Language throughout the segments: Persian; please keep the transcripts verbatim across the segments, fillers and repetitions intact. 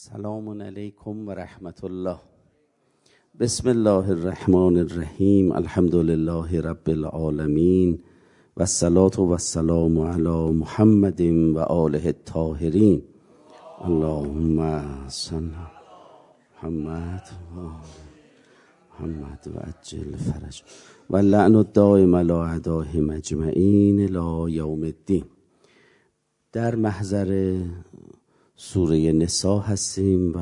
سلام علیکم و رحمت الله. بسم الله الرحمن الرحیم. الحمد لله رب العالمین و الصلاة و السلام علی محمد و آله الطاهرین. اللهم صل محمد و محمد و عجل فرج و لعن الدائم علی اعدائهم اجمعین الی یوم الدین. در محضر سوره نساء هستیم و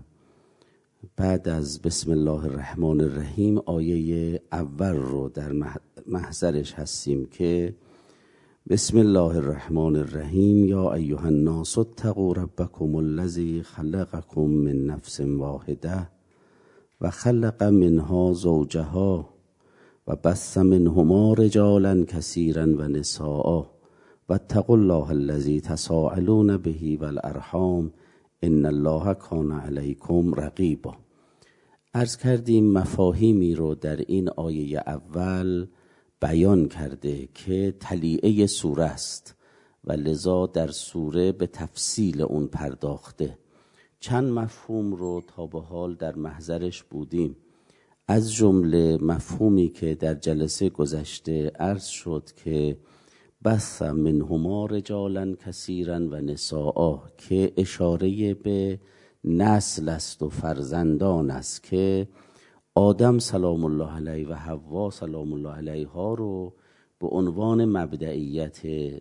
بعد از بسم الله الرحمن الرحیم آیه اول رو در محضرش هستیم که بسم الله الرحمن الرحیم یا ایها الناس اتقوا ربکم الذی خلقکم من نفس واحده و خلق منها زوجها و بث منهما رجالا کثیرا و نساء واتقوا الله الذی تساءلون به والارحام ان الله کان علیکم رقیبا. عرض کردیم مفاهیمی رو در این آیه اول بیان کرده که تلیعه سوره است و لذا در سوره به تفصیل اون پرداخته. چند مفهوم رو تا به حال در محضرش بودیم، از جمله مفهومی که در جلسه گذشته عرض شد که بث منهما رجالا کثیرا و نساء، که اشاره به نسل است و فرزندان است که آدم سلام الله علیه و حوا سلام الله علیها رو به عنوان مبدئیت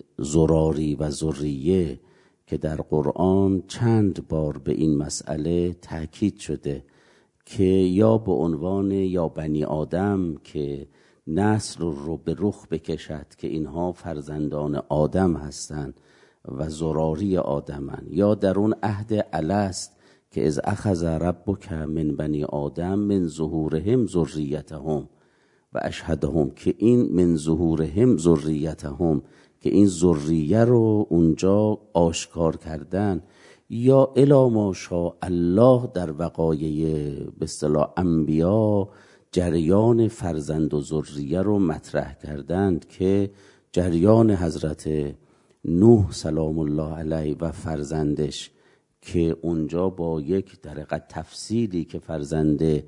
ذراری و ذریه که در قرآن چند بار به این مسئله تاکید شده که یا به عنوان یا بنی آدم که نسل رو به رخ بکشد که اینها فرزندان آدم هستند و ذراری آدمن، یا در اون عهد الست که از اخذ ربک من بنی آدم من ظهورهم ذریتهم و اشهدهم، که این من ظهورهم ذریتهم که این ذریه رو اونجا آشکار کردن، یا الی ما شاء الله در وقایع به اصطلاح انبیا جریان فرزند و ذریه رو مطرح کردند که جریان حضرت نوح سلام الله علیه و فرزندش که اونجا با یک در حقیقت تفصیلی که فرزند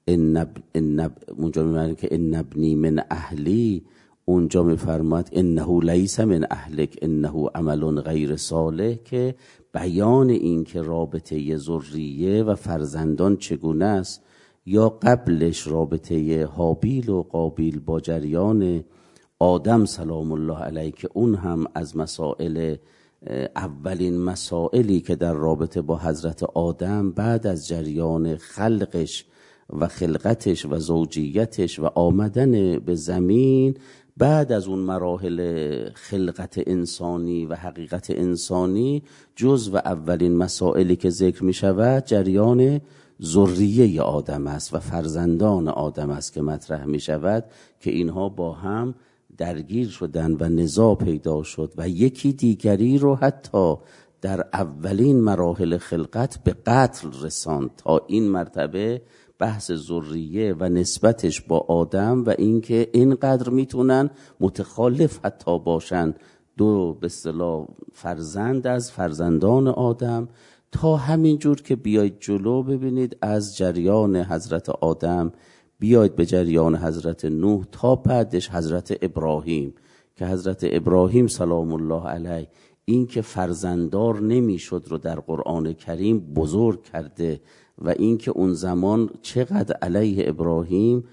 اونجا می‌فرماید که ان ابنی من اهلی، اونجا می‌فرماید انه لیس من اهلک انه عمل غیر صالح، که بیان این که رابطه ذریه و فرزندان چگونه است، یا قبلش رابطه هابیل و قابیل با جریان آدم سلام الله علیه که اون هم از مسائل اولین مسائلی که در رابطه با حضرت آدم بعد از جریان خلقش و خلقتش و زوجیتش و آمدن به زمین، بعد از اون مراحل خلقت انسانی و حقیقت انسانی، جز و اولین مسائلی که ذکر می شود جریان ذریه آدم است و فرزندان آدم است که مطرح می شود که اینها با هم درگیر شدن و نزاع پیدا شد و یکی دیگری رو حتی در اولین مراحل خلقت به قتل رساند، تا این مرتبه بحث ذریه و نسبتش با آدم و اینکه اینقدر میتونن متخالف حتی باشن دو به اصطلاح فرزند از فرزندان آدم، تا همین جور که بیاید جلو ببینید از جریان حضرت آدم بیاید به جریان حضرت نوح، تا بعدش حضرت ابراهیم که حضرت ابراهیم سلام الله علیه این که فرزنددار نمیشد رو در قرآن کریم بزرگ کرده و این که اون زمان چقدر علیه ابراهیم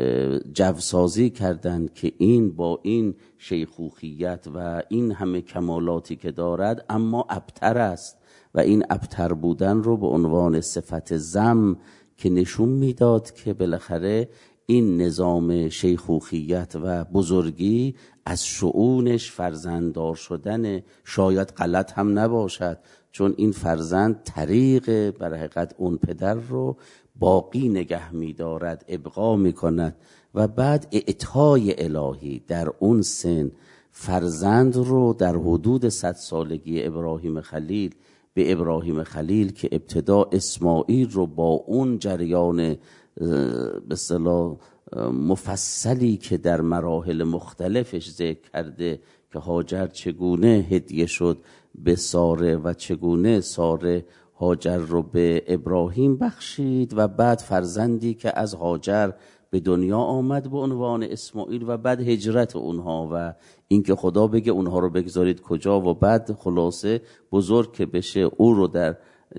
جوسازی کردند که این با این شیخوخیت و این همه کمالاتی که دارد اما ابتر است، و این ابتر بودن رو به عنوان صفت ذم که نشون میداد که بالاخره این نظام شیخوخیت و بزرگی از شؤونش فرزنددار شدن شاید غلط هم نباشد، چون این فرزند طریق بر حقیقت اون پدر رو باقی نگه می‌دارد، ابقا می‌کند و بعد اعطای الهی در اون سن فرزند رو در حدود صد سالگی ابراهیم خلیل به ابراهیم خلیل که ابتدا اسماعیل رو با اون جریان به اصطلاح مفصلی که در مراحل مختلفش ذکر کرده که هاجر چگونه هدیه شد به ساره و چگونه ساره هاجر رو به ابراهیم بخشید و بعد فرزندی که از هاجر به دنیا آمد به عنوان اسماعیل و بعد هجرت اونها و اینکه خدا بگه اونها رو بگذارید کجا و بعد خلاصه بزرگ که بشه او رو در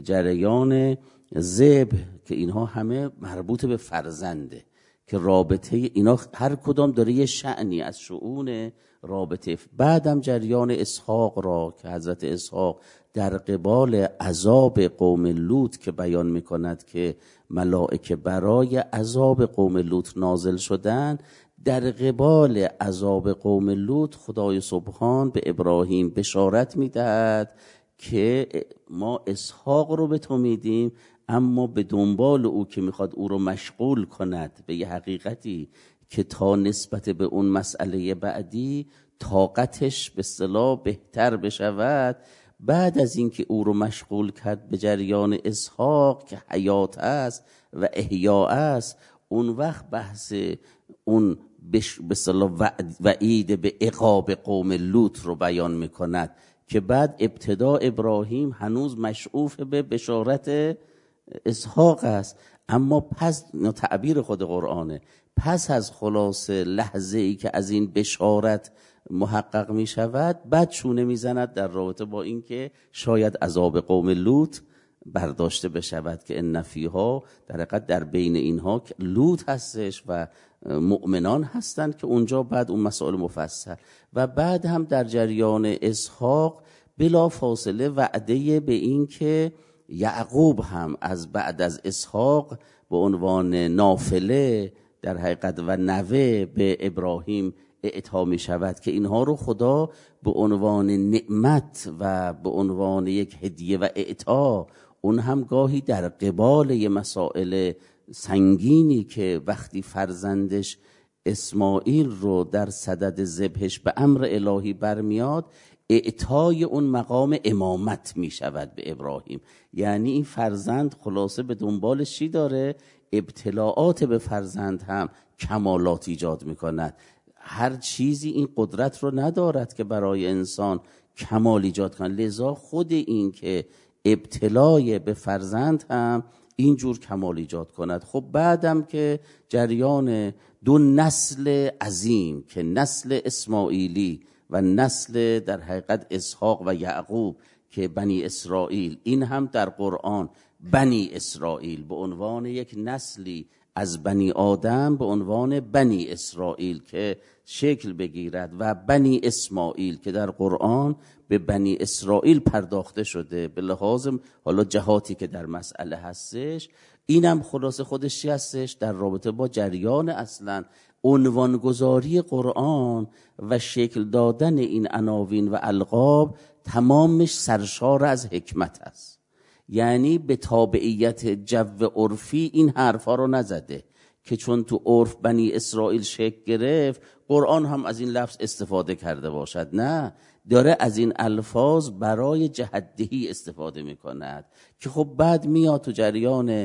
جریان ذبح که اینها همه مربوط به فرزنده که رابطه اینا هر کدام داره یه شأنی از شؤون رابطه. بعدم جریان اسحاق را که حضرت اسحاق در قبال عذاب قوم لوط که بیان میکند که ملائکه برای عذاب قوم لوط نازل شدن، در قبال عذاب قوم لوط خدای سبحان به ابراهیم بشارت میدهد که ما اسحاق رو به تو میدیم، اما به دنبال او که میخواد او رو مشغول کند به یه حقیقتی که تا نسبت به اون مسئله بعدی طاقتش به اصطلاح بهتر بشود. بعد از اینکه او رو مشغول کرد به جریان اسحاق که حیات است و احیا است، اون وقت بحث اون به اصطلاح وعید به عقاب قوم لوط رو بیان میکند که بعد ابتدا ابراهیم هنوز مشعوف به بشارت اسحاق است، اما پس تعبیر خود قرآنه، پس از خلاصه لحظه ای که از این بشارت محقق می شود بعد چونه می زند در رابطه با این که شاید عذاب قوم لوط برداشته بشود که ان فیها، در حقیقت در بین اینها لوط هستش و مؤمنان هستند که اونجا بعد اون مسائل مفصل و بعد هم در جریان اسحاق بلا فاصله وعده به این که یعقوب هم از بعد از اسحاق به عنوان نافله در حقیقت و نوه به ابراهیم اعطا می شود که اینها رو خدا به عنوان نعمت و به عنوان یک هدیه و اعطا، اون هم گاهی در قبال یه مسائل سنگینی که وقتی فرزندش اسماعیل رو در صدد ذبحش به امر الهی برمیاد، اعطای اون مقام امامت می شود به ابراهیم. یعنی این فرزند خلاصه به دنبالش چی داره؟ ابتلاعات به فرزند هم کمالات ایجاد می کند. هر چیزی این قدرت رو ندارد که برای انسان کمال ایجاد کند، لذا خود این که ابتلای به فرزند هم اینجور کمال ایجاد کند. خب بعدم که جریان دو نسل عظیم که نسل اسماعیلی و نسل در حقیقت اسحاق و یعقوب که بنی اسرائیل، این هم در قرآن بنی اسرائیل به عنوان یک نسلی از بنی آدم به عنوان بنی اسرائیل که شکل بگیرد و بنی اسماعیل که در قرآن به بنی اسرائیل پرداخته شده به لحاظ حالا جهاتی که در مسئله هستش. اینم خلاصه خودش چی هستش در رابطه با جریان اصلا عنوانگذاری قرآن و شکل دادن این عناوین و القاب تمامش سرشار از حکمت است. یعنی به تابعیت جو عرفی این حرفا رو نزده که چون تو عرف بنی اسرائیل شکل گرفت قرآن هم از این لفظ استفاده کرده باشد، نه، داره از این الفاظ برای جهت‌دهی استفاده میکند که خب بعد میاد تو جریان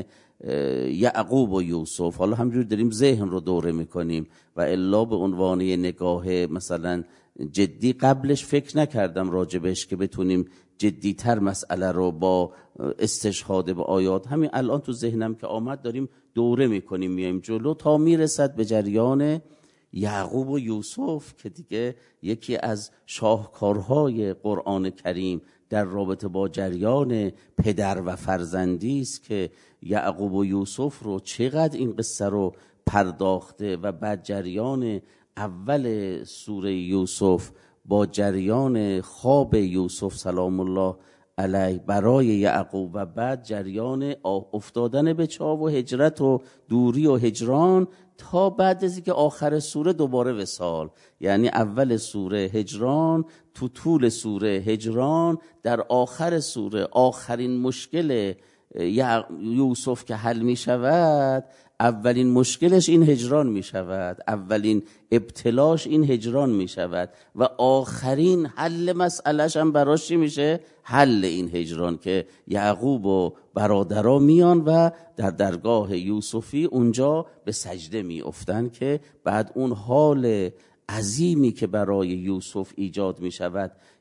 یعقوب و یوسف. حالا همجور داریم ذهن رو دوره میکنیم و الا به عنوان نگاه مثلا جدی قبلش فکر نکردم راجبش که بتونیم جدیتر مسئله رو با استشهاد به آیات همین الان تو ذهنم که آمد داریم دوره میکنیم میایم جلو تا میرسد به جریان یعقوب و یوسف که دیگه یکی از شاهکارهای قرآن کریم در رابطه با جریان پدر و فرزندی است که یعقوب و یوسف رو چقدر این قصه رو پرداخته و بعد جریان اول سوره یوسف با جریان خواب یوسف سلام الله علیه برای یعقوب و بعد جریان افتادن به چاه و هجرت و دوری و هجران تا بعد از اینکه آخر سوره دوباره وصال. یعنی اول سوره هجران، تو طول سوره هجران، در آخر سوره آخرین مشکل یوسف که حل می شود، اولین مشکلش این هجران می شود، اولین ابتلاش این هجران می شود و آخرین حل مسئلهش هم براش چی میشه؟ حل این هجران که یعقوب و برادرها میان و در درگاه یوسفی اونجا به سجده می افتن که بعد اون حال عظیمی که برای یوسف ایجاد می شود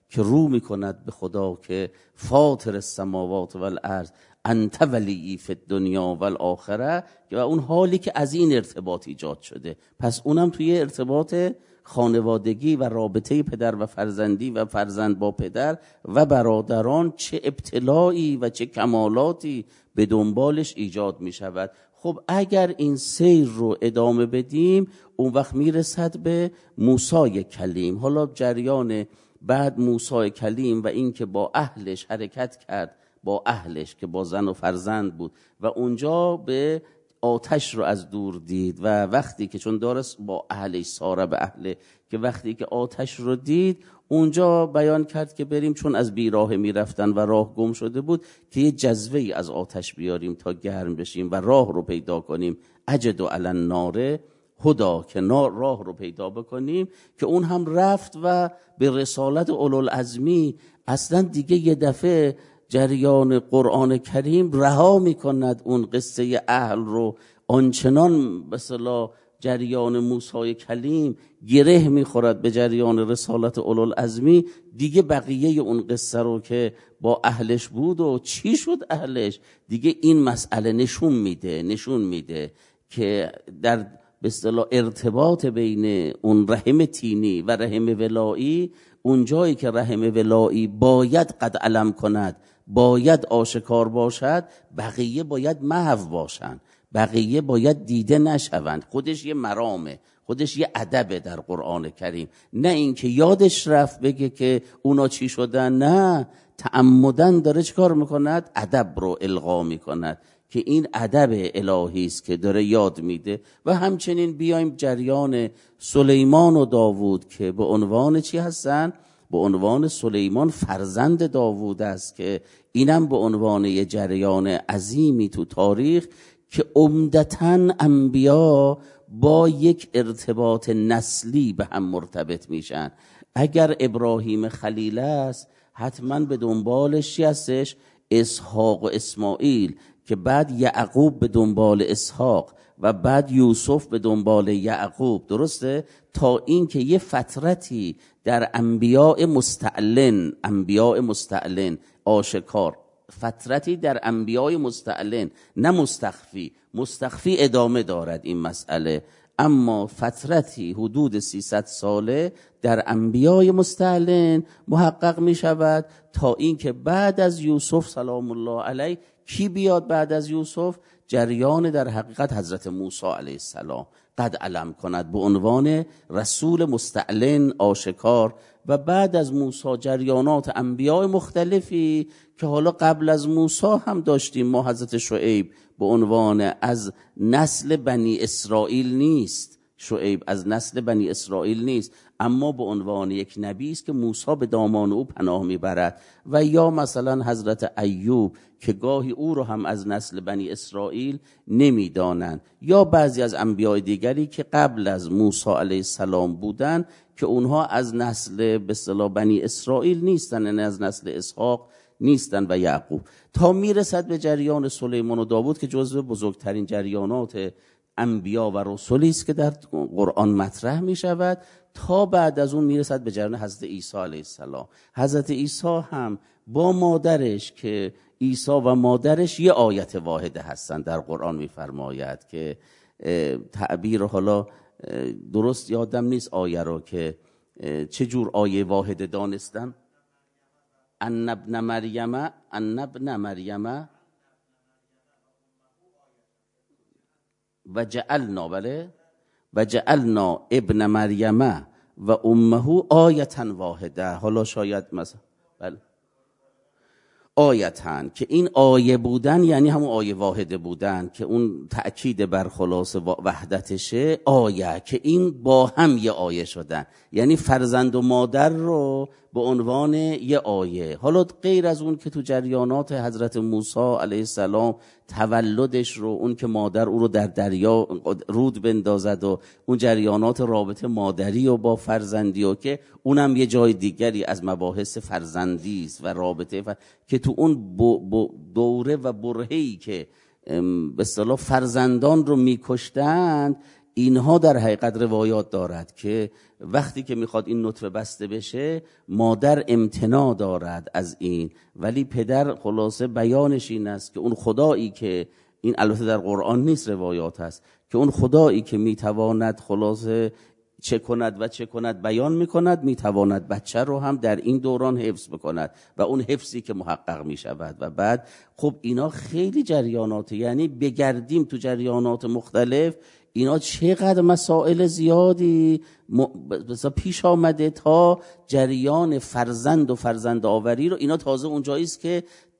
که رو میکند به خدا که فاطر السماوات والارض انت ولی فی الدنیا والآخره، و اون حالی که از این ارتباط ایجاد شده. پس اونم توی ارتباط خانوادگی و رابطه پدر و فرزندی و فرزند با پدر و برادران چه ابتلایی و چه کمالاتی به دنبالش ایجاد می شود. خب اگر این سیر رو ادامه بدیم اون وقت میرسد به موسی کلیم. حالا جریان بعد موسی کلیم و این که با اهلش حرکت کرد، با اهلش که با زن و فرزند بود و اونجا به آتش رو از دور دید و وقتی که چون دارست با اهلش ساره به اهله که وقتی که آتش رو دید اونجا بیان کرد که بریم، چون از بیراه میرفتن و راه گم شده بود، که یه جذوه‌ای از آتش بیاریم تا گرم بشیم و راه رو پیدا کنیم. اجد علی النار هدا، که راه رو پیدا بکنیم. که اون هم رفت و به رسالت اولوالعزمی اصلا دیگه یه دفعه جریان قرآن کریم رها میکند اون قصه اهل رو، آنچنان به اصطلاح جریان موسی کلیم گره میخورد به جریان رسالت اولوالعزمی، دیگه بقیه اون قصه رو که با اهلش بود و چی شد اهلش، دیگه این مسئله نشون میده نشون میده که در به اصطلاح ارتباط بین اون رحم تینی و رحم ولایی، اون جایی که رحم ولایی باید قد علم کند، باید آشکار باشد، بقیه باید محو باشند، بقیه باید دیده نشوند. خودش یه مرامه، خودش یه ادبه در قرآن کریم. نه اینکه یادش رفت بگه که اونا چی شدن، نه، تعمدن داره چیکار میکند؟ ادب رو القا میکند که این ادب الهی است که داره یاد میده. و همچنین بیایم جریان سلیمان و داوود که به عنوان چی هستن؟ به عنوان سلیمان فرزند داوود است، که اینم به عنوان یه جریان عظیمی تو تاریخ که عمدتاً انبیا با یک ارتباط نسلی به هم مرتبط میشن. اگر ابراهیم خلیل است حتما به دنبالش چی هستش؟ اسحاق و اسماعیل، که بعد یعقوب به دنبال اسحاق و بعد یوسف به دنبال یعقوب، درسته؟ تا این که یه فترتی در انبیاء مستعلن انبیاء مستعلن آشکار، فترتی در انبیاء مستعلن، نه مستخفی، مستخفی ادامه دارد این مسئله، اما فترتی حدود سیصد ساله در انبیاء مستعلن محقق می شود، تا این که بعد از یوسف سلام الله علیه کی بیاد بعد از یوسف؟ جریان در حقیقت حضرت موسی علیه السلام قد علم کند به عنوان رسول مستعلن آشکار. و بعد از موسی جریانات انبیاء مختلفی که حالا قبل از موسی هم داشتیم. ما حضرت شعیب به عنوان از نسل بنی اسرائیل نیست، شعیب از نسل بنی اسرائیل نیست، اما به عنوان یک نبی است که موسی به دامان او پناه میبرد. و یا مثلا حضرت ایوب که گاهی او رو هم از نسل بنی اسرائیل نمیدانند، یا بعضی از انبیاء دیگری که قبل از موسی علیه السلام بودند که اونها از نسل به اصطلاح بنی اسرائیل نیستن، یعنی از نسل اسحاق نیستن و یعقوب، تا میرسد به جریان سلیمان و داوود که جزو بزرگترین جریانات انبیا و رسولی است که در قرآن مطرح می شود، تا بعد از اون میرسد به جریان حضرت عیسی علیه السلام. حضرت عیسی هم با مادرش که عیسی و مادرش یه آیت واحده هستند در قرآن میفرماید که تعبیر حالا درست یادم نیست آیه رو که چه جور آیه واحده دانستم، ان ابن مریم ان ابن مریم و جعلنا بله و جعلنا ابن مریم و امه آیتا واحده. حالا شاید مثلا بله آیتن که این آیه بودن یعنی همون آیه واحده بودن که اون تأکید بر خلاص وحدتشه، آیه که این با هم یه آیه شدن، یعنی فرزند و مادر رو به عنوان یه آیه. حالا غیر از اون که تو جریانات حضرت موسی علیه السلام تولدش رو، اون که مادر او رو در دریا رود بندازد و اون جریانات رابطه مادری و با فرزندی و که اونم یه جای دیگری از مباحث فرزندی است و رابطه فر... که تو اون ب... ب... دوره و برهه‌ای که به اصطلاح فرزندان رو میکشتند، اینها در حقیقت روایات دارد که وقتی که میخواد این نطفه بسته بشه مادر امتناع دارد از این، ولی پدر خلاصه بیانش این است که اون خدایی که این البته در قرآن نیست، روایات هست که اون خدایی که میتواند خلاصه چه کند و چه کند بیان میکند، میتواند بچه رو هم در این دوران حفظ بکند و اون حفظی که محقق میشود. و بعد خب اینا خیلی جریانات، یعنی بگردیم تو جریانات مختلف اینا چقدر مسائل زیادی مثلا پیش آمده تا جریان فرزند و فرزند آوری رو. اینا تازه اونجایی است که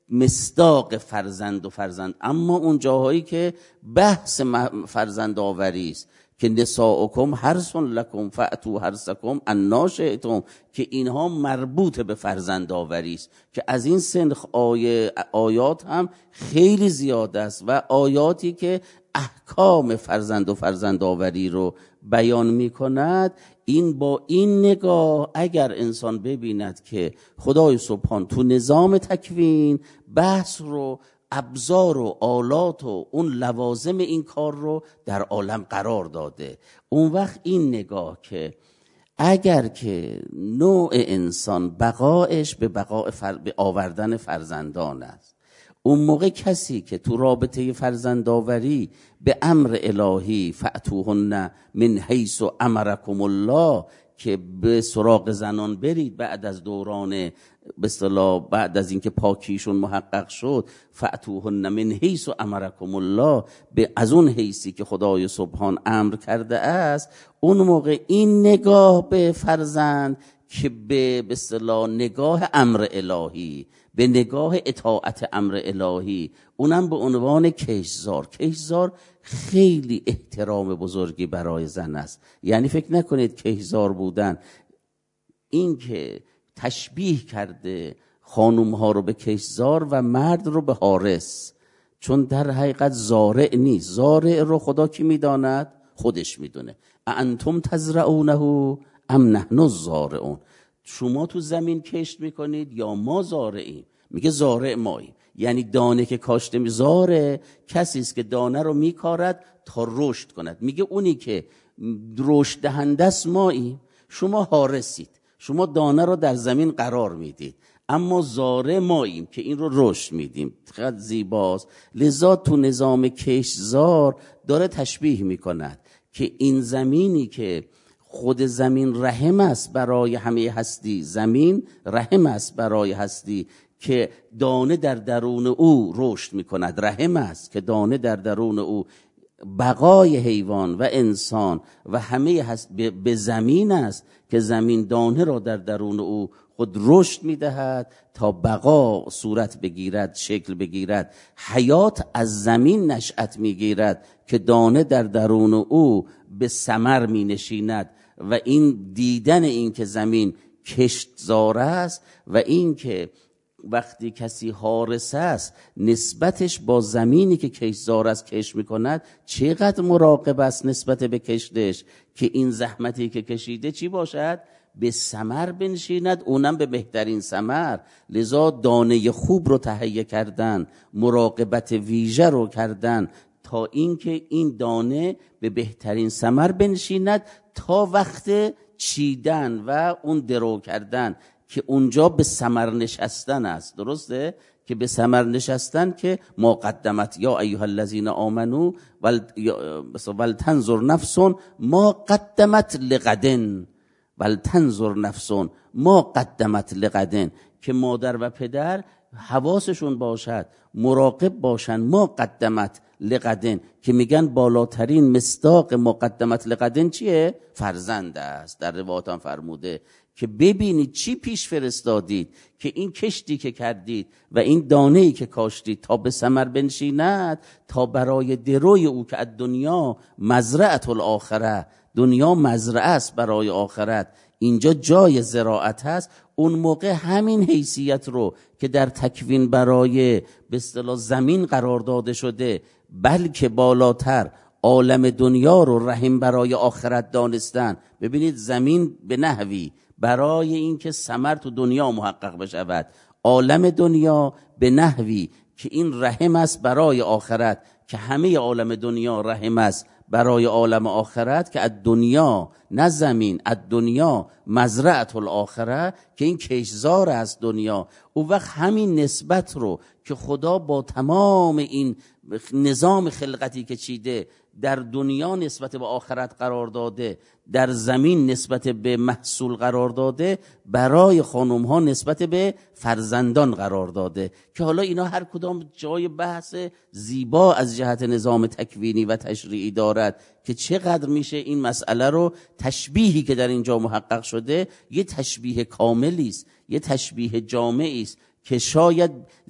مصداق فرزند و فرزند، اما اون جاهایی که بحث فرزند آوری است که نساؤکم حرث لکم فأتوا حرثکم انا شئتم، که اینها مربوط به فرزند آوری است که از این سنخ آیه آیات هم خیلی زیاد است و آیاتی که احکام فرزند و فرزند آوری رو بیان می کند. این با این نگاه اگر انسان ببیند که خدای سبحان تو نظام تکوین بحث رو، ابزار و آلات و اون لوازم این کار رو در عالم قرار داده، اون وقت این نگاه که اگر که نوع انسان بقایش به بقای فر... به آوردن فرزندان است، اون موقع کسی که تو رابطه فرزندآوری به امر الهی فأتوهن من حیث امرکم الله، که به سراغ زنان برید بعد از دوران به اصطلاح بعد از اینکه پاکیشون محقق شد، فأتوهن من حیث امرکم الله، به از اون حیثی که خدای سبحان امر کرده است، اون موقع این نگاه به فرزند که به به اصطلاح نگاه امر الهی، به نگاه اطاعت امر الهی، اونم به عنوان کشزار. کشزار خیلی احترام بزرگی برای زن است. یعنی فکر نکنید کشزار بودن این که تشبیه کرده خانوم ها رو به کشزار و مرد رو به حارس، چون در حقیقت زارع نیست. زارع رو خدا کی میداند؟ خودش میدونه. انتم تزرعونه ام نحن الزارعون، شما تو زمین کشت میکنید یا ما زارعیم؟ میگه زارع ماییم، یعنی دانه که کاشته می زارع کسی است که دانه رو میکارد تا رشد کند. میگه اونی که رشد دهنده است ماییم، شما حارسید، شما دانه رو در زمین قرار میدید، اما زارع ماییم که این رو رشد میدیم. خیلی زیباست. لذا تو نظام کشتزار داره تشبیه میکند که این زمینی که خود زمین رحم است برای همه هستی، زمین رحم است برای هستی که دانه در درون او رشد میکند، رحم است که دانه در درون او بقای حیوان و انسان و همه هست به زمین است که زمین دانه را در درون او خود رشد میدهد تا بقا صورت بگیرد، شکل بگیرد. حیات از زمین نشأت میگیرد که دانه در درون او به ثمر می نشیند و این دیدن این که زمین کشتزار است و این که وقتی کسی حارس است نسبتش با زمینی که کشتزار است کشت میکند چقدر مراقب است نسبت به کشتش که این زحمتی که کشیده چی باشد؟ به ثمر بنشیند، اونم به بهترین ثمر. لذا دانه خوب رو تهیه کردن، مراقبت ویژه رو کردن تا اینکه این دانه به بهترین ثمر بنشیند تا وقت چیدن و اون درو کردن که اونجا به ثمر نشستن است. درسته؟ که به ثمر نشستن که ما قدمت یا ایها الذین آمنو ولتنظر نفس ما قدمت لغدن، ولتنظر نفس ما قدمت لغدن، که مادر و پدر حواسشون باشد، مراقب باشن. ما قدمت لغدن که میگن بالاترین مصداق مقدمت لغدن چیه؟ فرزند است. در روایات هم فرموده که ببینید چی پیش فرستادید که این کشتی که کردید و این دانه‌ای که کاشتید تا به ثمر بنشیند، تا برای دروی او که از دنیا مزرعه الاخره، دنیا مزرعه است برای آخرت، اینجا جای زراعت هست. اون موقع همین حیثیت رو که در تکوین برای به اصطلاح زمین قرار داده شده، بلکه بالاتر عالم دنیا رو رحم برای آخرت دانستن. ببینید زمین به نحوی برای اینکه ثمر تو دنیا محقق بشود، عالم دنیا به نحوی که این رحم است برای آخرت، که همه عالم دنیا رحم است برای عالم آخرت که از دنیا نه زمین، از دنیا مزرعه الاخره، که این کشتزار از دنیا. او وقت همین نسبت رو که خدا با تمام این نظام خلقتی که چیده در دنیا نسبت به آخرت قرار داده، در زمین نسبت به محصول قرار داده، برای خانم ها نسبت به فرزندان قرار داده، که حالا اینا هر کدام جای بحث زیبا از جهت نظام تکوینی و تشریعی دارد که چقدر میشه این مسئله رو، تشبیهی که در اینجا محقق شده یه تشبیه کاملی است، یه تشبیه جامعی است که شاید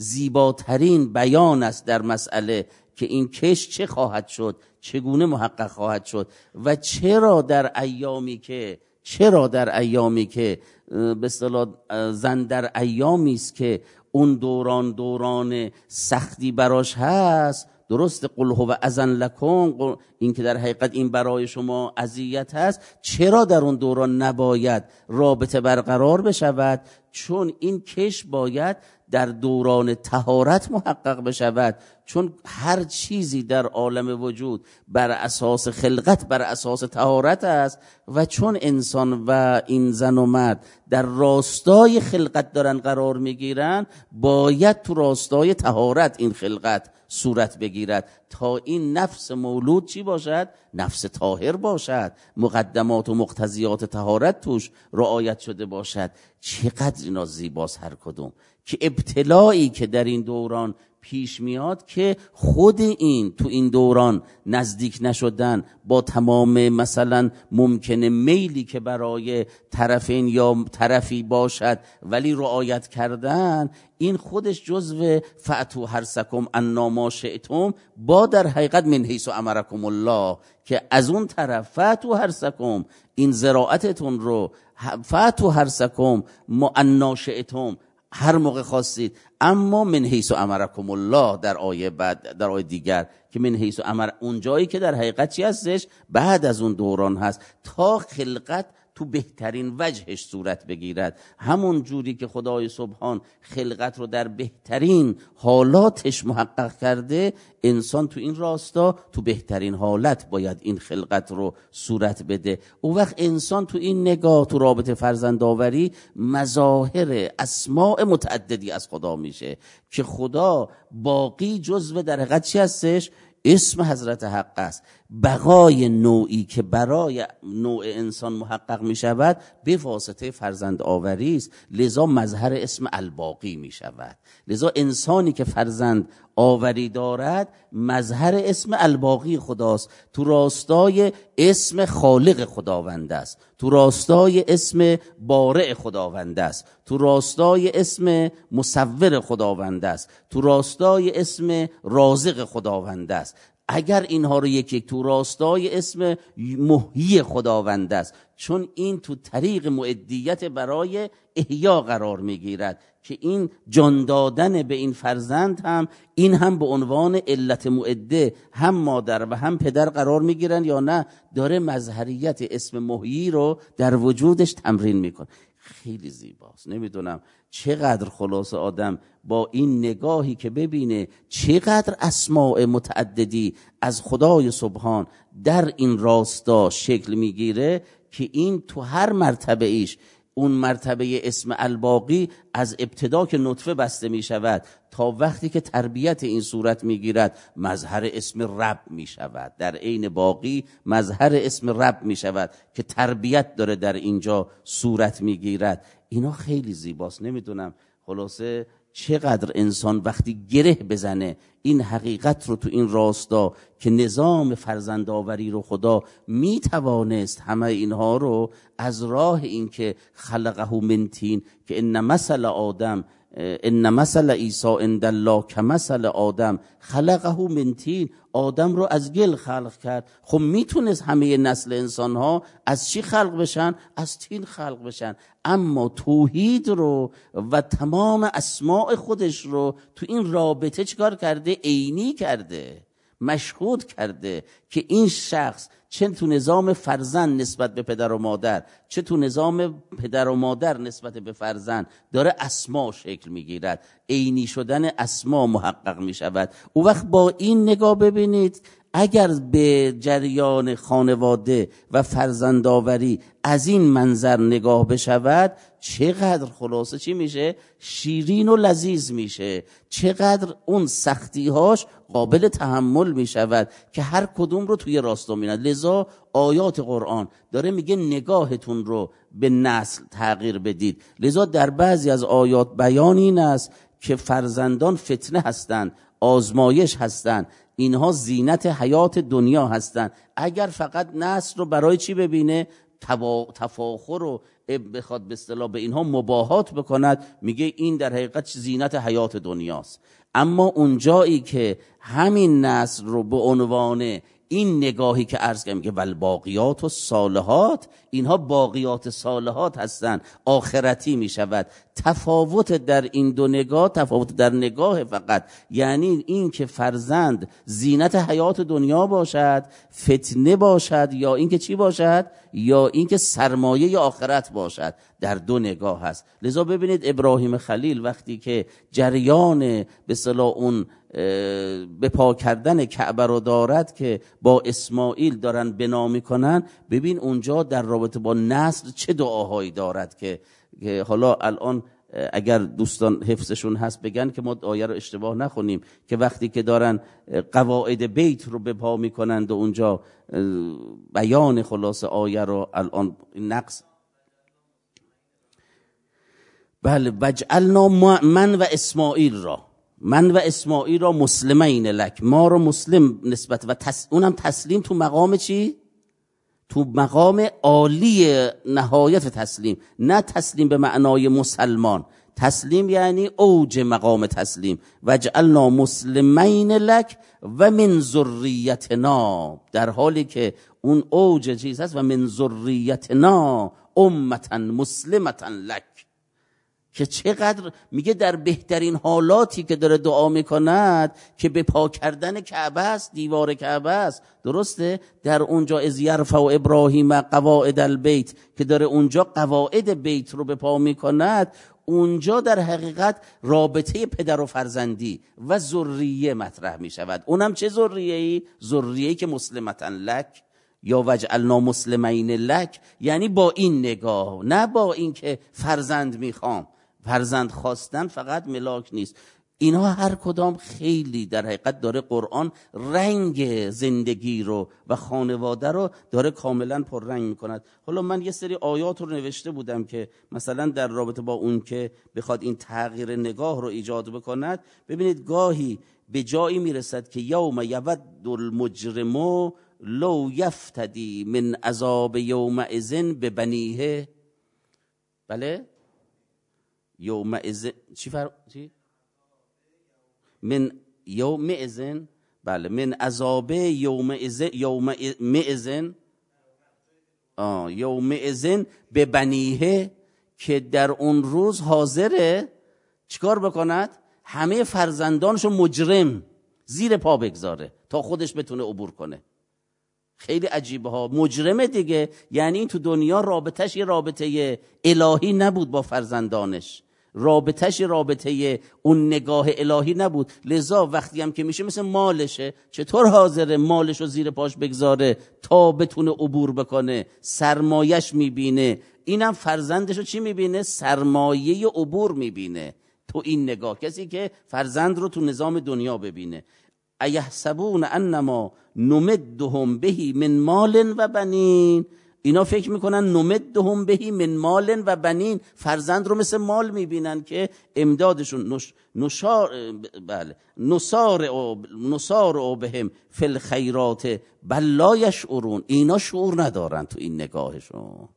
زیباترین بیان است در مسئله که این کش چه خواهد شد، چگونه محقق خواهد شد و چرا در ایامی که چرا در ایامی که به اصطلاح زن در ایامی است که اون دوران دوران سختی براش هست، درست قل هو اذن لکم، این که در حقیقت این برای شما اذیت هست، چرا در اون دوران نباید رابطه برقرار بشود؟ چون این کش باید در دوران طهارت محقق بشود، چون هر چیزی در عالم وجود بر اساس خلقت بر اساس طهارت است و چون انسان و این زن و مرد در راستای خلقت دارن قرار میگیرن، باید تو راستای طهارت این خلقت صورت بگیرد تا این نفس مولود چی باشد؟ نفس طاهر باشد، مقدمات و مقتضیات طهارت توش رعایت شده باشد. چقدر اینا زیباست هر کدوم، که ابتلایی که در این دوران پیش میاد که خود این تو این دوران نزدیک نشدن با تمام مثلا ممکنه میلی که برای طرفین یا طرفی باشد ولی رعایت کردن، این خودش جزو فأتوا حرثکم انا ما شئتم با در حقیقت من حیث امرکم الله، که از اون طرف فأتوا حرثکم، این زراعتتون رو فأتوا حرثکم ما انا شئتم هر موقع خواستید، اما من حیث امرکم الله در آیه بعد در آیه دیگر که من حیث امر، اون جایی که در حقیقت چی هستش؟ بعد از اون دوران هست تا خلقت تو بهترین وجهش صورت بگیرد. همون جوری که خدای سبحان خلقت رو در بهترین حالاتش محقق کرده، انسان تو این راستا تو بهترین حالت باید این خلقت رو صورت بده. اون وقت انسان تو این نگاه تو رابطه فرزندآوری مظاهر اسماء متعددی از خدا میشه که خدا باقی جزو در حقیقت چی هستش؟ اسم حضرت حق است. بقای نوعی که برای نوع انسان محقق می شود به واسطه فرزند آوری است، لذا مظهر اسم الباقی می شود. لذا انسانی که فرزند آوری دارد مظهر اسم الباقی خداست، تو راستای اسم خالق خداوند است، تو راستای اسم بارع خداوند است، تو راستای اسم مصور خداوند است، تو راستای اسم رازق خداوند است. اگر اینها رو یک یک تو راستای اسم محیی خداوند است، چون این تو طریق مؤدیت برای احیا قرار میگیرد که این جان دادن به این فرزند هم این هم به عنوان علت مؤده هم مادر و هم پدر قرار میگیرن یا نه، داره مظهریت اسم محیی رو در وجودش تمرین میکنه. خیلی زیباست. نمیدونم چقدر خلاصه آدم با این نگاهی که ببینه چقدر اسماء متعددی از خدای سبحان در این راستا شکل میگیره که این تو هر مرتبه ایش، اون مرتبه اسم الباقی از ابتدا که نطفه بسته می شود تا وقتی که تربیت این صورت می گیرد مظهر اسم رب می شود، در عین باقی مظهر اسم رب می شود که تربیت داره در اینجا صورت می گیرد. اینا خیلی زیباست. نمیدونم خلاصه چقدر انسان وقتی گره بزنه این حقیقت رو تو این راستا که نظام فرزندآوری رو خدا می توانست همه اینها رو از راه این که خلقه من طین، که ان مثل آدم ان مثل عیسی عند الله کمثل آدم خلقه من طین، آدم رو از گل خلق کرد. خب میتونست همه نسل انسان ها از چی خلق بشن؟ از طین خلق بشن. اما توحید رو و تمام اسماء خودش رو تو این رابطه چیکار کرده؟ عینی کرده، مشهود کرده که این شخص چه تو نظام فرزند نسبت به پدر و مادر، چه تو نظام پدر و مادر نسبت به فرزند داره اسما شکل میگیرد، عینی شدن اسما محقق میشود. او وقت با این نگاه ببینید اگر به جریان خانواده و فرزندآوری از این منظر نگاه بشود چقدر خلاصه چی میشه؟ شیرین و لذیذ میشه، چقدر اون سختیهاش قابل تحمل میشود که هر کدوم رو توی راستا میند. لذا آیات قرآن داره میگه نگاهتون رو به نسل تغییر بدید. لذا در بعضی از آیات بیان این است که فرزندان فتنه هستند، آزمایش هستند، اینها زینت حیات دنیا هستند. اگر فقط نسل رو برای چی ببینه؟ تفاخر رو بخواد به اصطلاح به اینها مباهات بکند، میگه این در حقیقت زینت حیات دنیاست. اما اون جایی که همین نسل رو به عنوان این نگاهی که عرض کردم که والباقیات و صالحات، اینها باقیات صالحات هستند، آخرتی می شود. تفاوت در این دو نگاه، تفاوت در نگاه فقط، یعنی این که فرزند زینت حیات دنیا باشد، فتنه باشد، یا این که چی باشد، یا این که سرمایه آخرت باشد، در دو نگاه هست. لذا ببینید ابراهیم خلیل وقتی که جریان به اصطلاح اون به پا کردن کعبه رو دارد که با اسماعیل دارن بنا میکنن، ببین اونجا در رابطه با نسل چه دعاهایی دارد که حالا الان اگر دوستان حفظشون هست بگن که ما آیه رو اشتباه نخونیم، که وقتی که دارن قواعد بیت رو به پا میکنند و اونجا بیان خلاص آیه رو الان نقص، بله، وجعلنا من و اسماعیل را، من و اسماعیل را مسلمین لک، ما رو مسلم نسبت و تس... اونم تسلیم تو مقام چی؟ تو مقام عالی نهایت تسلیم، نه تسلیم به معنای مسلمان، تسلیم یعنی اوج مقام تسلیم. وجعلنا مسلمین لک و من ذریتنا، در حالی که اون اوج چیز هست، و من ذریتنا امتا مسلمتا لک، که چقدر میگه در بهترین حالاتی که داره دعا میکند که به پا کردن کعبه است، دیوار کعبه است، درسته؟ در اونجا از یرفع ابراهیم قواعد البیت که داره اونجا قواعد بیت رو به پا میکند، اونجا در حقیقت رابطه پدر و فرزندی و ذریه مطرح میشود. اونم چه ذریه‌ای؟ ذریه‌ای که مسلمتن لک یا وجعلنا مسلمین لک، یعنی با این نگاه، نه با این که فرزند میخوام. فرزند خواستن فقط ملاک نیست. اینها هر کدام خیلی در حقیقت داره قرآن رنگ زندگی رو و خانواده رو داره کاملا پررنگ میکند. حالا من یه سری آیات رو نوشته بودم که مثلا در رابطه با اون که بخواد این تغییر نگاه رو ایجاد بکند، ببینید گاهی به جایی میرسد که یوم یود المجرم لو یفتدی من عذاب یومئذ ببنیه، بله یومئذ چی فر... چی من یومئذ، بله من عذاب یومئذ یومئذ آه یومئذ ببنیه، که در اون روز حاضره چیکار بکند؟ همه فرزندانشو مجرم زیر پا بگذاره تا خودش بتونه عبور کنه. خیلی عجیبه ها، مجرمه دیگه، یعنی این تو دنیا رابطش یه رابطه الهی نبود با فرزندانش، رابطش رابطه اون نگاه الهی نبود. لذا وقتی هم که میشه مثل مالشه، چطور حاضره مالشو زیر پاش بگذاره تا بتونه عبور بکنه؟ سرمایش میبینه، اینم فرزندشو چی میبینه؟ سرمایه عبور میبینه. تو این نگاه کسی که فرزند رو تو نظام دنیا ببینه، ایحسبون انما نمدهم بهی من مال و بنین، اینا فکر میکنن نمدهم بهی من مال و بنین، فرزند رو مثل مال میبینن که امدادشون نش... نشار بله نصار او نصار او بهم فی الخیرات بل لا یشعرون، اینا شعور ندارن، تو این نگاهشون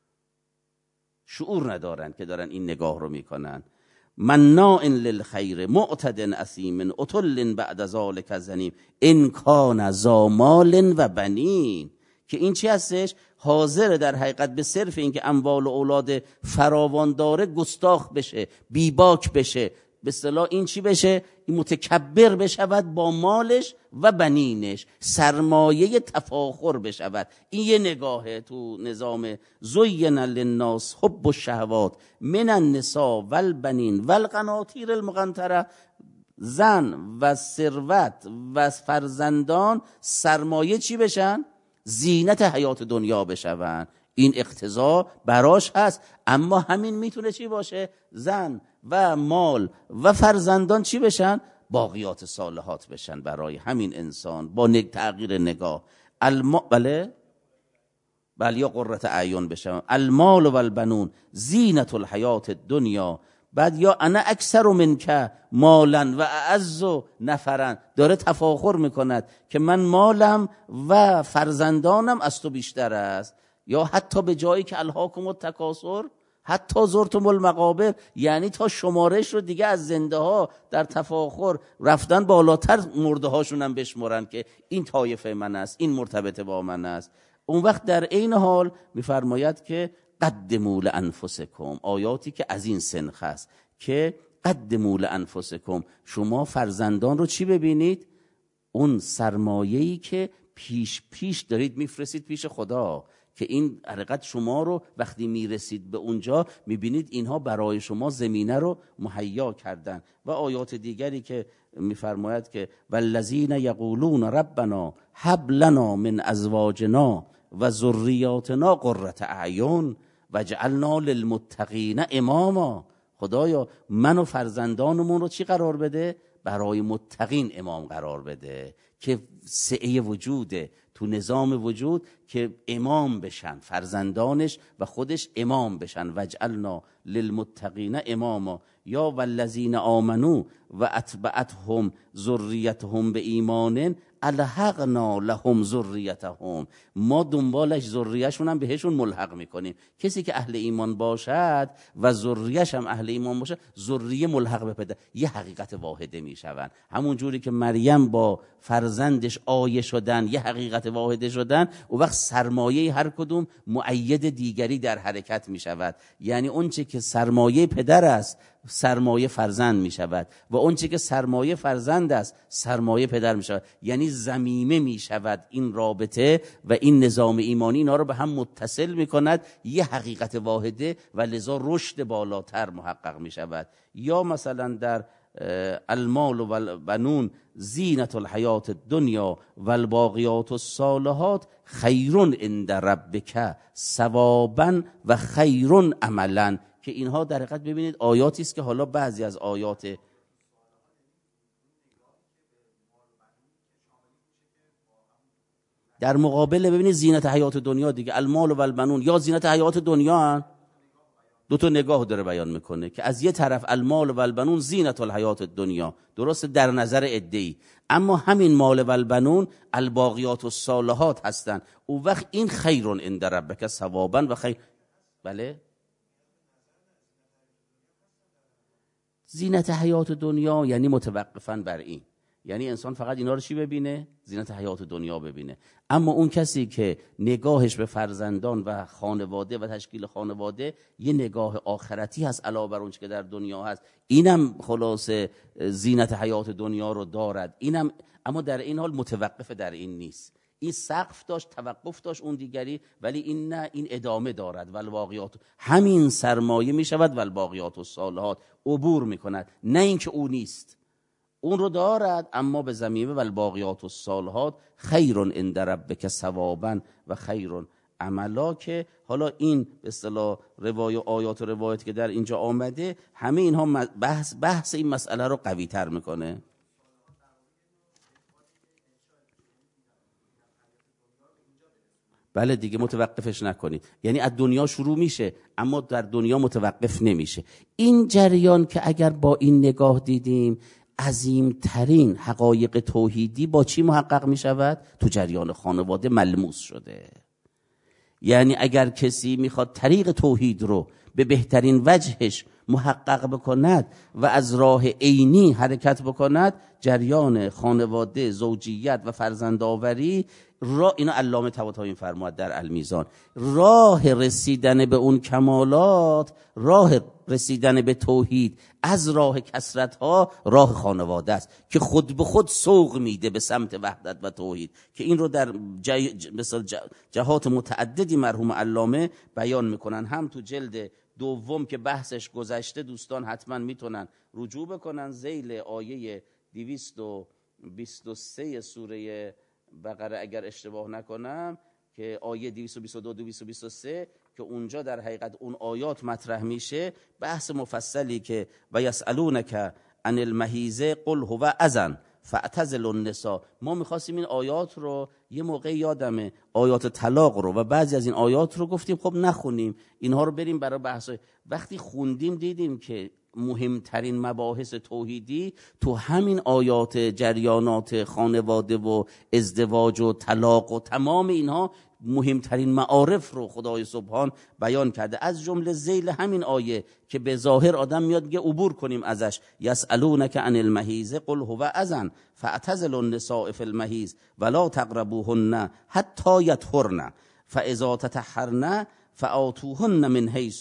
شعور ندارن که دارن این نگاه رو میکنن. مناع للخیر معتد اثیم عتل بعد ذلک زنیم ان کان ذا مال و بنین، که این چی هستش؟ حاضر در حقیقت به صرف این که اموال و اولاد فراوان داره گستاخ بشه، بیباک بشه، به اصطلاح این چی بشه؟ این متکبر بشود با مالش و بنینش، سرمایه تفاخر بشود. این یه نگاهه تو نظام زین للناس حب الشهوات من النساء والبنین والقناطیر المقنطره زن و ثروت و فرزندان سرمایه چی بشن؟ زینت حیات دنیا بشون. این اقتضا براش هست، اما همین میتونه چی باشه؟ زن و مال و فرزندان چی بشن؟ باقیات صالحات بشن برای همین انسان با تغییر نگاه. الما... بله بله یا قرة اعین بشن. المال و البنون زینت الحیات الدنیا. بعد یا انا اکثر منک مالا و اعز نفرا، داره تفاخر میکند که من مالم و فرزندانم از تو بیشتر است. یا حتی به جایی که الهاکم التکاثر حتی زرتم المقابر، یعنی تا شمارش رو دیگه از زنده ها در تفاخر رفتن بالاتر مرده هاشون هم بشمرن که این طایفه من است، این مرتبط با من است. اون وقت در این حال میفرماید که قدموا لانفسکم، آیاتی که از این سنخ است که قدموا لانفسکم، شما فرزندان رو چی ببینید؟ اون سرمایه‌ای که پیش پیش دارید میفرستید پیش خدا، که این حقیقت شما رو وقتی میرسید به اونجا میبینید اینها برای شما زمینه رو مهیا کردن. و آیات دیگری که میفرماید که والذین یقولون ربنا هب لنا من ازواجنا و ذریاتنا قرة اعین وجعلنا للمتقین اماما. خدایا من و فرزندانمون رو چی قرار بده؟ برای متقین امام قرار بده، که سعی وجوده تو نظام وجود که امام بشن، فرزندانش و خودش امام بشن. وجعلنا للمتقین اماما. یا والذین آمنوا و اتبعتهم ذریتهم به ایمان الحقنا لهم ذریتهم، ما دنبالش ذریه‌شون هم بهشون ملحق میکنیم. کسی که اهل ایمان باشد و ذریه‌ش هم اهل ایمان باشه، ذریه ملحق به پدر، یه حقیقت واحده میشون. همون جوری که مریم با فرزندش آیه شدن، یه حقیقت واحده شدن، و وقت سرمایه هر کدوم مؤید دیگری در حرکت میشود. یعنی اون چه که سرمایه پدر است سرمایه فرزند می شود، و اون چی که سرمایه فرزند است سرمایه پدر می شود. یعنی ضمیمه می شود این رابطه و این نظام ایمانی اینا رو به هم متصل می کند، یه حقیقت واحده، و لذا رشد بالاتر محقق می شود. یا مثلا در المال و البنون زینت الحیات الدنیا و الباقیات الصالحات خیر عند ربک ثوابا و خیر عملا، که اینها در حقیقت ببینید آیاتی است که حالا بعضی از آیات در مقابل ببینید زینت حیات دنیا دیگه، المال و البنون یا زینت حیات دنیا هن. دو تا نگاه داره بیان میکنه که از یه طرف المال و البنون زینت الحیات دنیا، درست در نظر عده‌ای، اما همین مال و البنون الباقیات الصالحات هستن. او وقت این خیر عند ربک ثوابا و خیر. بله زینت حیات دنیا یعنی متوقفاً بر این، یعنی انسان فقط اینا رو چی ببینه؟ زینت حیات دنیا ببینه. اما اون کسی که نگاهش به فرزندان و خانواده و تشکیل خانواده یه نگاه آخرتی هست علاوه بر اون که در دنیا هست، اینم خلاصه زینت حیات دنیا رو دارد، اینم، اما در این حال متوقف در این نیست. این سقف داشت، توقف داشت اون دیگری، ولی این نه، این ادامه دارد. والباقیات، همین سرمایه می شود والباقیات الصالحات، عبور می کند، نه اینکه او نیست، اون رو دارد، اما به ضمیمه والباقیات الصالحات خیر عند ربک ثوابا و خیر عملا. که حالا این به اصطلاح روایات آیات و روایاتی که در اینجا آمده، همه اینها بحث بحث این مسئله رو قوی تر میکنه. بله دیگه متوقفش نکنید، یعنی از دنیا شروع میشه اما در دنیا متوقف نمیشه. این جریان که اگر با این نگاه دیدیم، عظیمترین حقایق توحیدی با چی محقق میشود؟ تو جریان خانواده ملموس شده. یعنی اگر کسی میخواد طریق توحید رو به بهترین وجهش محقق بکند و از راه عینی حرکت بکند، جریان خانواده، زوجیت و فرزندآوری، راه اینا علامه طباطبایی فرمود در المیزان، راه رسیدن به اون کمالات، راه رسیدن به توحید از راه کثرت ها راه خانواده است که خود به خود سوق میده به سمت وحدت و توحید، که این رو در جه... مثل جهات متعددی مرحوم علامه بیان میکنن، هم تو جلد دوم که بحثش گذشته دوستان حتما میتونن رجوع بکنن، ذیل آیه دویست و بیست و سه سوره بقره اگر اشتباه نکنم، که آیه دویست و بیست و دو دویست و بیست و سه که اونجا در حقیقت اون آیات مطرح میشه، بحث مفصلی که و یسالونک عن المحیض قل هو اذن فاعتزلوا النساء. ما میخواستیم این آیات رو یه موقع یادمه آیات طلاق رو و بعضی از این آیات رو گفتیم خب نخونیم اینها رو بریم برای بحث. وقتی خوندیم دیدیم که مهمترین مباحث توحیدی تو همین آیات جریانات خانواده و ازدواج و طلاق و تمام اینها مهمترین معارف رو خدای سبحان بیان کرده. از جمله ذیل همین آیه که به ظاهر آدم میاد میگه عبور کنیم ازش، یسالونک عن المحیض قل هو اذن فاعتزلوا النساء فی المحیض ولا تقربوهن حتی یطهرن فاذا تطهرن فآتوهن من حیث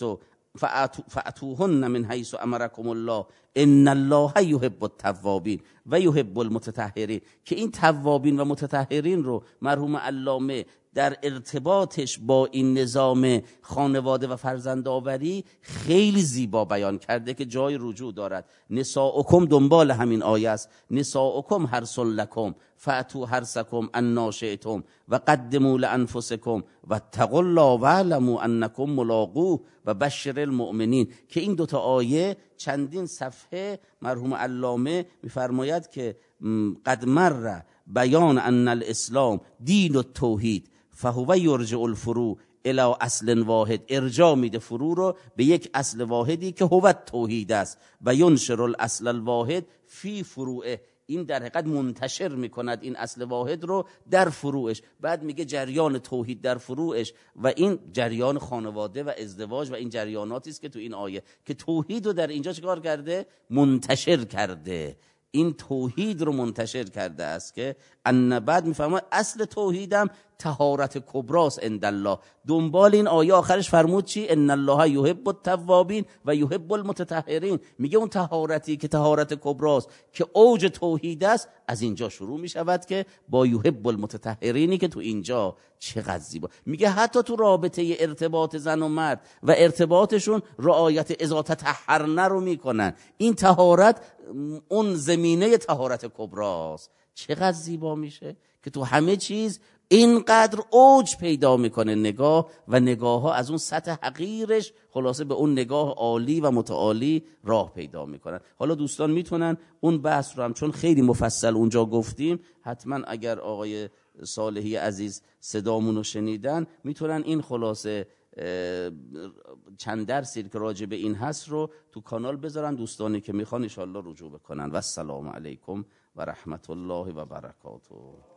فأتوهن من حیث امرکم الله ان الله یحب التوابین و یحب المتطهرین. که این توابین و متطهرین رو مرحوم علامه در ارتباطش با این نظام خانواده و فرزندآوری خیلی زیبا بیان کرده که جای رجوع دارد. نساؤکم دنبال همین آیه است، نساؤکم حرث لکم فأتوا حرثکم انا شئتم و قدموا لانفسکم واتقوا الله واعلموا انکم ملاقوه و بشر المؤمنین. که این دوتا آیه چندین صفحه مرحوم علامه میفرماید که قد مر بیان ان الاسلام دین التوحید فهو یرجع الفروع الی اصل واحد. ارجاع میده فروع رو به یک اصل واحدی که هو توحید است و ینشر الاصل الواحد فی فروعه. این در حقیقت منتشر میکند این اصل واحد رو در فروعش. بعد میگه جریان توحید در فروعش و این جریان خانواده و ازدواج و این جریاناتی است که تو این آیه که توحید رو در اینجا چیکار کرده؟ منتشر کرده. این توحید رو منتشر کرده است که ان بعد میفرماید اصل توحیدم طهارت کبراست عند الله. دنبال این آیه آخرش فرمود چی؟ ان الله یحب التوابین و یحب المتطهرین. میگه اون طهارتی که طهارت کبراست که اوج توحید است از اینجا شروع میشود که با یحب المتطهرینی که تو اینجا چقدر زیبا. میگه حتی تو رابطه ارتباط زن و مرد و ارتباطشون رعایت اذا تطهرن رو میکنن. این طهارت اون زمینه طهارت کبراست. چقدر زیبا میشه که تو همه چیز اینقدر اوج پیدا میکنه نگاه و نگاه ها از اون سطح حقیرش خلاصه به اون نگاه عالی و متعالی راه پیدا میکنن. حالا دوستان میتونن اون بحث رو هم چون خیلی مفصل اونجا گفتیم، حتما اگر آقای صالحی عزیز صدامون رو شنیدن میتونن این خلاصه چند درسی که راجع به این هست رو تو کانال بذارن، دوستانی که میخوان ان شاء الله رجوع بکنن. و السلام علیکم و رحمت الله و برکاته.